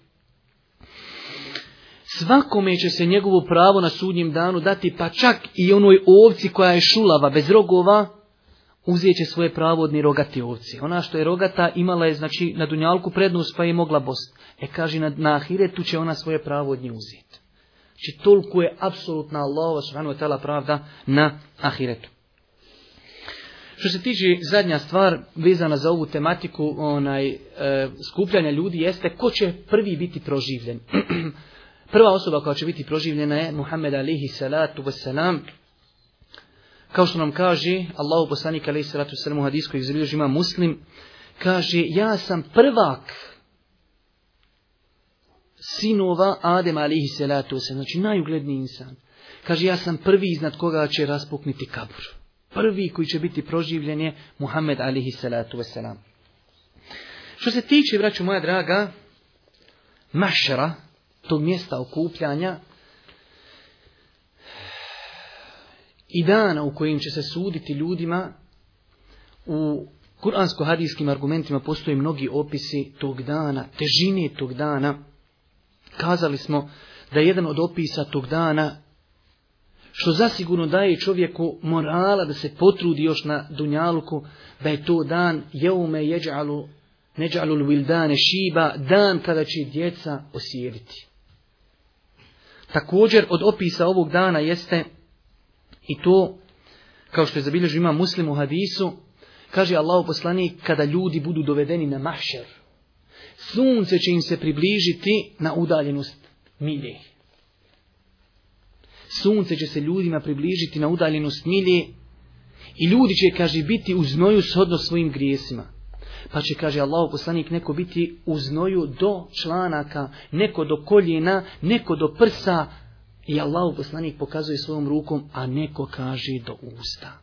A: svakome će se njegovo pravo na sudnjem danu dati, pa čak i onoj ovci koja je šulava, bez rogova, uzet će svoje pravo od nirogati ovci. Ona što je rogata imala je, znači, na dunjalku prednost pa je mogla bost. E kaže, na, na ahiretu će ona svoje pravo od nje uzeti. Znači toliko je apsolutna Allahova subhanahu wa ta'ala pravda na ahiretu. Što se tiče zadnja stvar vezana za ovu tematiku onaj e, skupljanja ljudi jeste ko će prvi biti proživljen. Prva osoba koja će biti proživljena je Muhammed alejhi salatu vesselam. Kao što nam kaže Allahu poslanik alejhi salatu vesselam u hadisu koji zabilježi ima Muslim, kaže: ja sam prvak sinova Adema alejhi salatu vesselam, znači najugledniji insan. Kaže: ja sam prvi iznad koga će raspukniti kabur. Prvi koji će biti proživljen je Muhammed alejhi salatu vesselam. Što se tiče, braćo moja draga, mašara, tog mjesta okupljanja i dana u kojim će se suditi ljudima, u kuransko-hadijskim argumentima postoje mnogi opisi tog dana, težine tog dana. Kazali smo da je jedan od opisa tog dana, što zasigurno daje čovjeku morala da se potrudi još na dunjaluku, da je to dan jeume jeđalu neđalul vildane šiba, dan kada će djeca osjediti. Također od opisa ovog dana jeste i to, kao što je zabilježio ima Muslim u hadisu, kaže Allahu poslanik, kada ljudi budu dovedeni na mahšer, sunce će im se približiti na udaljenost milje. Sunce će se ljudima približiti na udaljenost milje i ljudi će, kaže, biti u znoju shodno svojim grijesima. Pa će, kaže Allahu poslanik, neko biti u znoju do članaka, neko do koljena, neko do prsa. I Allahu poslanik pokazuje svojom rukom, a neko kaže do usta.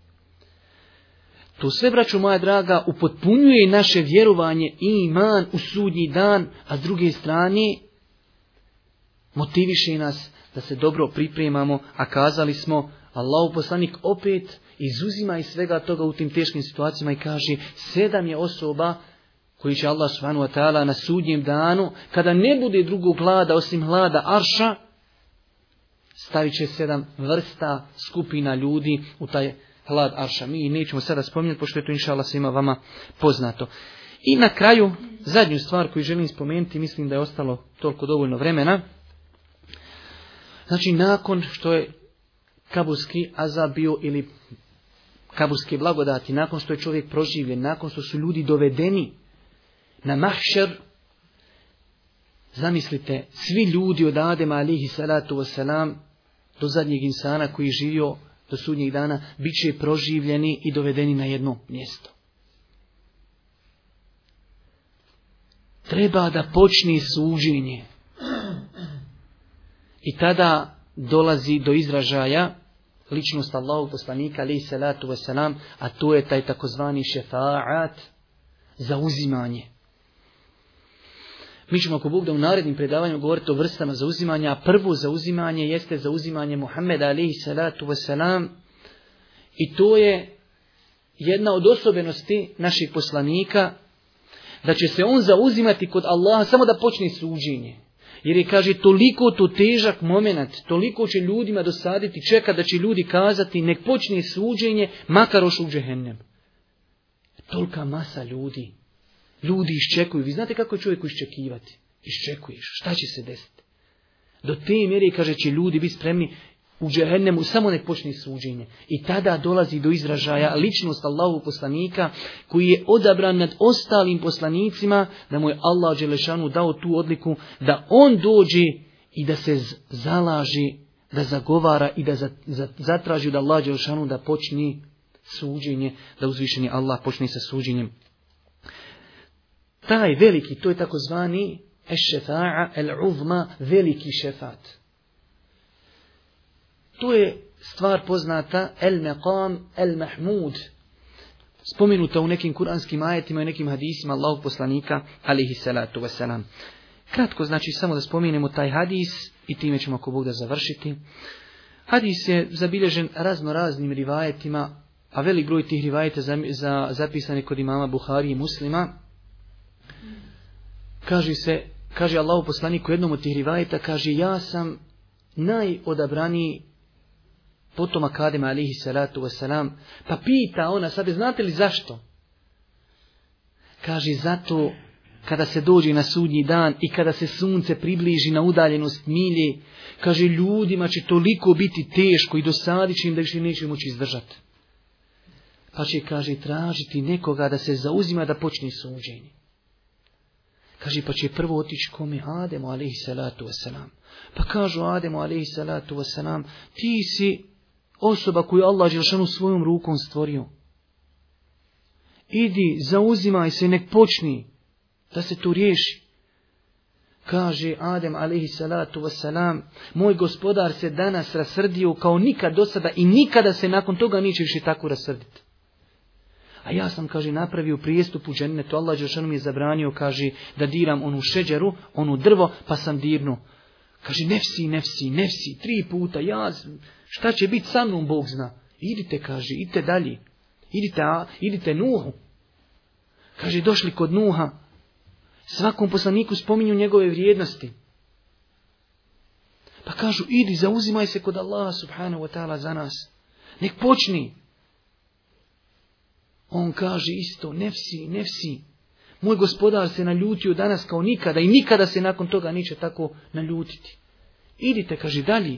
A: To sve, braćo moja draga, upotpunjuje naše vjerovanje i iman u sudnji dan, a s druge strane motiviše nas da se dobro pripremamo, a kazali smo, Allahu poslanik opet izuzima iz svega toga u tim teškim situacijama i kaže: sedam je osoba koji će Allah subhanahu wa ta'ala na sudnjem danu, kada ne bude drugog hlada osim hlada arša, stavit će sedam vrsta skupina ljudi u taj hlad arša. Mi nećemo sada spominjati, pošto je to inša Allah svima vama poznato. I na kraju, zadnju stvar koju želim spomenuti, mislim da je ostalo toliko dovoljno vremena. Znači, nakon što je kaburski azab bio ili kaburske blagodati, nakon što je čovjek proživljen, nakon što su ljudi dovedeni na mahšer, zamislite, svi ljudi od Adema alejhi salatu vesselam do zadnjeg insana koji je živio do sudnjeg dana, bit će proživljeni i dovedeni na jedno mjesto. Treba da počne suđenje. I tada dolazi do izražaja ličnost Allahu poslanika alejhi salatu vesselam, a to je taj takozvani šefaat, zauzimanje. Mi ćemo, ako Bog da, u narednim predavanju govoriti o vrstama zauzimanja, a prvo zauzimanje jeste zauzimanje Muhammeda alejhi salatu vesselam, i to je jedna od osobenosti naših poslanika, da će se on zauzimati kod Allaha samo da počne suđenje. Jer je, kaže, toliko to težak moment, toliko će ljudima dosaditi, čeka da će ljudi kazati nek počne suđenje, makar ošu u džehennem. Tolika masa ljudi. Ljudi iščekuju. Vi znate kako je čovjeku iščekivati? Iščekuješ. Šta će se desiti? Do te mjere, kaže, će ljudi biti spremni u džehennemu samo nek počne suđenje. I tada dolazi do izražaja ličnost Allahovog poslanika koji je odabran nad ostalim poslanicima, da mu je Allah dželešanu dao tu odliku da on dođe i da se zalaži, da zagovara i da zatraži da Allah dželešanu da počne suđenje, da uzvišeni Allah počne sa suđenjem. Taj veliki, to je takozvani eš-šefa'a el-uzma, veliki šefat. To je stvar poznata el-meqam el-mahmud, spomenuta u nekim kuranskim ajetima i nekim hadisima Allahog poslanika alejhi salatu vesselam. Kratko, znači, samo da spomenemo taj hadis i time ćemo ako Bog da završiti. Hadis je zabilježen razno raznim rivajetima, a velik broj tih rivajeta za, za, zapisane kod imama Buhari i Muslima. Kaže se, kaže Allahov poslanik u jednom od tih rivajeta, kaže, ja sam najodabraniji potomak Adema alejhi salatu vesselam. Pa pita ona, sad znate li zašto? Kaže, zato kada se dođe na sudnji dan i kada se sunce približi na udaljenost milje, kaže, ljudima će toliko biti teško i dosadit će im da više neće moći izdržati. Pa će, kaže, tražiti nekoga da se zauzima da počne suđenje. Kaže, pa će prvo otići kome? Ademu alejhi salatu vesselam. Pa kažu Ademu alejhi salatu vesselam, ti si osoba koju Allah dželešanu svojom rukom stvorio. Idi, zauzimaj se, nek počni da se to riješi. Kaže Adem alejhi salatu vesselam, moj gospodar se danas rasrdio kao nikad do sada i nikada se nakon toga neće više tako rasrditi. A ja sam, kaže, napravio prijestup u džennetu. Allah dželešanu mi je zabranio, kaže, da diram onu šeđeru, onu drvo, pa sam dirnuo. Kaže, nefsi, nefsi, nefsi, tri puta, ja, šta će biti sa mnom, Bog zna. Idite, kaže, idite dalje. Idite, a, idite Nuhu. Kaže, došli kod Nuha. Svakom poslaniku spominju njegove vrijednosti. Pa kažu, idi, zauzimaj se kod Allaha subhanahu wa ta'ala za nas. Nek počni. On kaže isto, nefsi, nefsi. Moj gospodar se naljutio danas kao nikada i nikada se nakon toga neće tako naljutiti. Idite, kaže, dalje.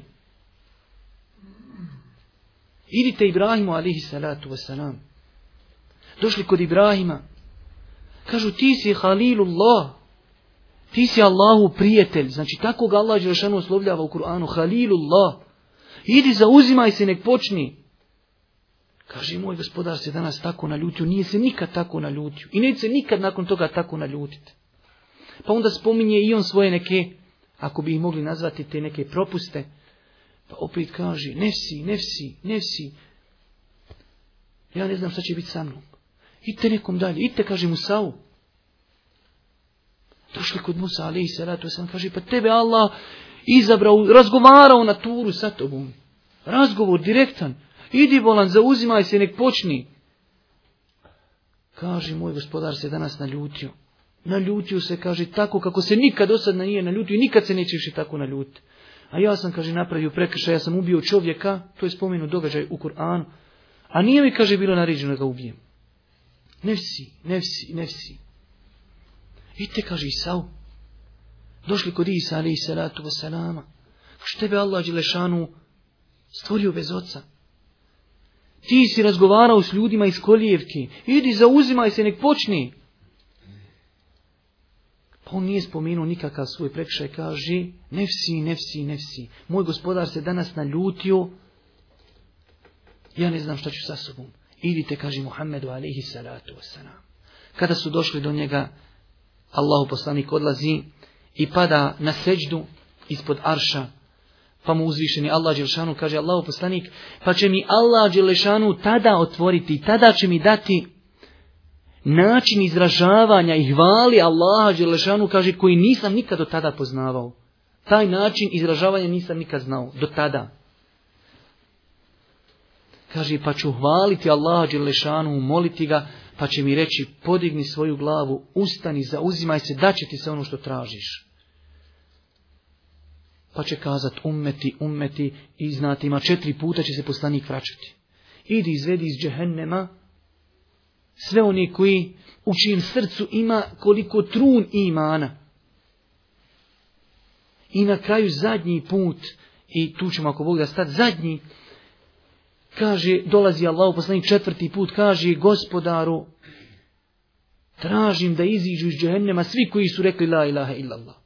A: Idite Ibrahimu alejhi salatu vesselam. Došli kod Ibrahima. Kažu, ti si Halilullah. Ti si Allahu prijatelj. Znači, tako ga Allah dželešanu oslovljava u Kur'anu. Halilullah. Idi, zauzimaj se, nek počni. Kaže, moj gospodar se danas tako naljutio. Nije se nikad tako naljutio. I neće se nikad nakon toga tako naljutiti. Pa onda spominje i on svoje neke, ako bi ih mogli nazvati, te neke propuste. Pa opet kaže, nefsi, nefsi, nefsi. Ja ne znam šta će biti sa mnom. Idite nekom dalje. Idite, kaže Musavu. Došli kod Musa, alejhi salatu vesselam, kaže, pa tebe Allah izabrao, razgovarao na turu sa tobom. Razgovor direktan. Idi, bolan, zauzimaj se, nek počni. Kaže, moj gospodar se danas naljutio. Naljutio se, kaže, tako kako se nikad do sad nije naljutio i nikad se neće više tako naljutiti. A ja sam, kaže, napravio prekršaj, ja sam ubio čovjeka, to je spomenut događaj u Kur'anu. A nije mi, kaže, bilo naređeno da ga ubijem. Nefsi, nefsi, nefsi. Idite, kaže Isau. Došli kod Isa, alejhi salatu vesselama. Što tebe Allah dželešanu stvorio bez oca? Ti si razgovarao s ljudima iz kolijevke. Idi, zauzimaj se, nek počni. Pa on nije spomenuo nikakav svoj prekršaj. Kaže, nefsi, nefsi, nefsi. Moj gospodar se danas naljutio. Ja ne znam šta ću sa sobom. Idite, kaže Muhammedu alejhi salatu vesselam. Kada su došli do njega, Allahu poslanik odlazi i pada na seđdu ispod arša. Pa mu uzvišeni Allah dželešanu kaže, Allahu poslanik, pa će mi Allah dželešanu tada otvoriti, tada će mi dati način izražavanja i hvali Allaha dželešanu, kaže, koji nisam nikad do tada poznavao. Taj način izražavanja nisam nikad znao do tada. Kaže, pa ću hvaliti Allaha dželešanu, moliti ga, pa će mi reći, podigni svoju glavu, ustani, zauzimaj se, da će ti se ono što tražiš. Pa će kazat, ummeti, ummeti, i znate, ima četiri puta će se poslanik vraćati. Idi, izvedi iz džehennema sve oni koji u čijem srcu ima koliko trun imana. I na kraju zadnji put, i tu ćemo ako Bog da stati, zadnji, kaže, dolazi Allah, poslanik četvrti put, kaže, gospodaru, tražim da iziđu iz džehennema svi koji su rekli la ilaha illallah.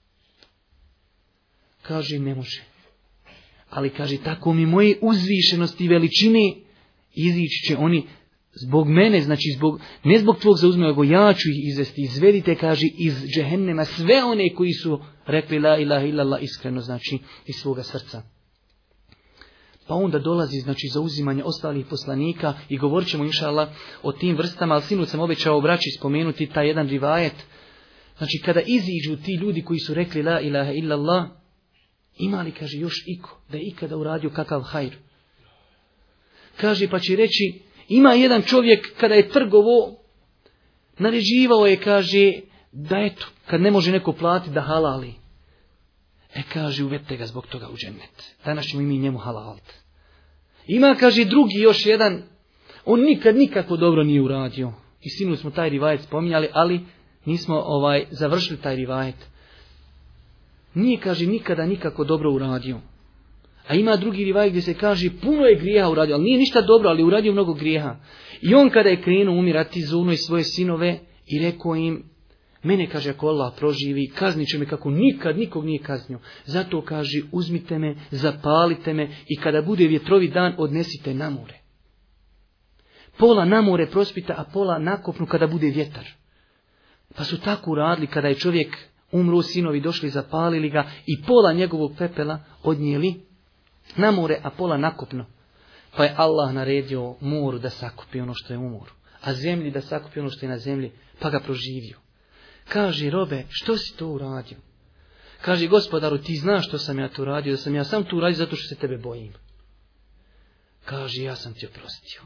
A: Kaže, ne može. Ali kaže, tako mi moje uzvišenosti i veličine, izići će oni zbog mene, znači zbog, ne zbog tvog zauzme, nego ja ću ih izvesti. Izvedite, kaže, iz džehennema sve one koji su rekli la ilaha illallah iskreno, znači iz svoga srca. Pa onda dolazi, znači, zauzimanje ostalih poslanika i govorit ćemo, inša Allah, o tim vrstama, ali sinoć sam obećao braći spomenuti taj jedan rivajet. Znači, kada iziđu ti ljudi koji su rekli la ilaha illallah, ima li, kaže, još iko da je ikada uradio kakav hajr? Kaže, pa će reći, ima jedan čovjek kada je trgovo, naređivao je, kaže, da eto, kad ne može neko platiti da halali. E, kaže, uvedite ga zbog toga u džennet. Danas ćemo i mi njemu halaliti. Ima, kaže, drugi još jedan, on nikad nikako dobro nije uradio. I sinu smo taj rivajet spominjali, ali nismo ovaj završili taj rivajet. Nije, kaže, nikada nikako dobro uradio. A ima drugi rivajet gdje se kaže, puno je grijeha uradio, ali nije ništa dobro, ali uradio mnogo grijeha. I on kada je krenuo umirati, zovno i svoje sinove i rekao im, mene, kaže, ako Allah proživi, kaznit će me kako nikad nikog nije kaznio. Zato, kaže, uzmite me, zapalite me i kada bude vjetrovi dan, odnesite na more. Pola na more prospita, a pola na kopnu kada bude vjetar. Pa su tako uradili kada je čovjek umro, sinovi došli, zapalili ga i pola njegovog pepela odnijeli na more, a pola na kopno. Pa je Allah naredio moru da sakupi ono što je u moru, a zemlji da sakupi ono što je na zemlji, pa ga proživio. Kaže, robe, što si to uradio? Kaže, gospodaru, ti znaš što sam ja to uradio, da sam ja sam to uradio zato što se tebe bojim. Kaže, ja sam ti oprostio.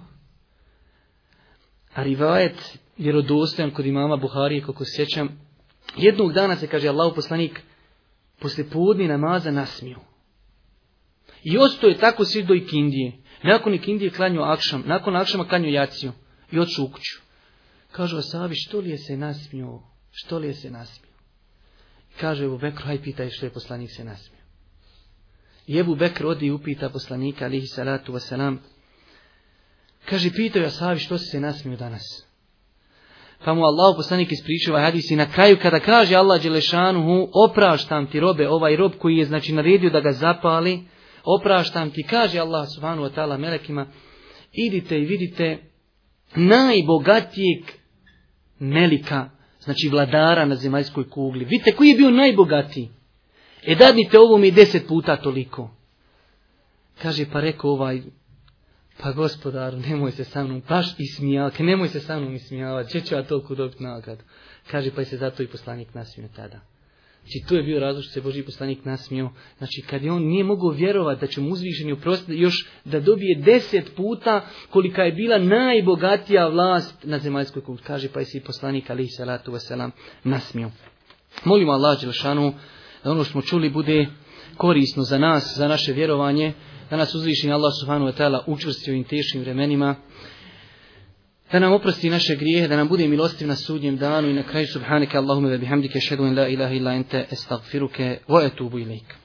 A: A rivajet vjerodostojan kod imama Buharije, kako se sjećam, jednog dana se, kaže, Allahov poslanik poslije podni namaza nasmio. I ostao je tako svi do ikindije. Nakon ikindije klanju akšam, nakon akšama klanju jaciju i odšao u kuću. Kažu asabi, što li je se nasmio? Što li je se nasmio? Kaže Ebu Bekr, haj pitaj što je poslanik se nasmio. I Ebu Bekr odi i upita poslanika, alihi salatu wasalam. Kaže, pitao je asabi, što si se nasmio danas? Pa mu Allah poslanik ispričava hadis i na kraju kada kaže Allah dželešanuhu, opraštam ti robe, ovaj rob koji je, znači, naredio da ga zapali, opraštam ti, kaže Allah subhanahu wa ta'ala melekima, idite i vidite najbogatijeg melika, znači vladara na zemaljskoj kugli. Vidite koji je bio najbogatiji. E dadnite ovom i deset puta toliko. Kaže, pa rekao ovaj, pa gospodaru, nemoj se sa mnom, baš ismijavati, nemoj se sa mnom ismijavati, će ću ja toliko dobiti nagradu. Kaže, pa je se zato i poslanik nasmio tada. Znači, to je bio razlog što se Božji poslanik nasmio. Znači, kad je on nije mogao vjerovati da će mu uzvišeni oprostiti, još da dobije deset puta kolika je bila najbogatija vlast na zemaljskoj kugli. Kaže, pa je se i poslanik, alihi salatu wasalam, nasmio. Molimo Allah dželešanu da ono što smo čuli bude korisno za nas, za naše vjerovanje, da nas uzvišeni Allah subhanahu wa ta'ala učvrsti u ovim teškim vremenima, da nam oprosti naše grijehe, da nam bude milostiv na sudnjem danu i na kraju subhanaka Allahumma wa bihamdika ashhadu an la ilaha illa anta astaghfiruka wa atubu ilaik.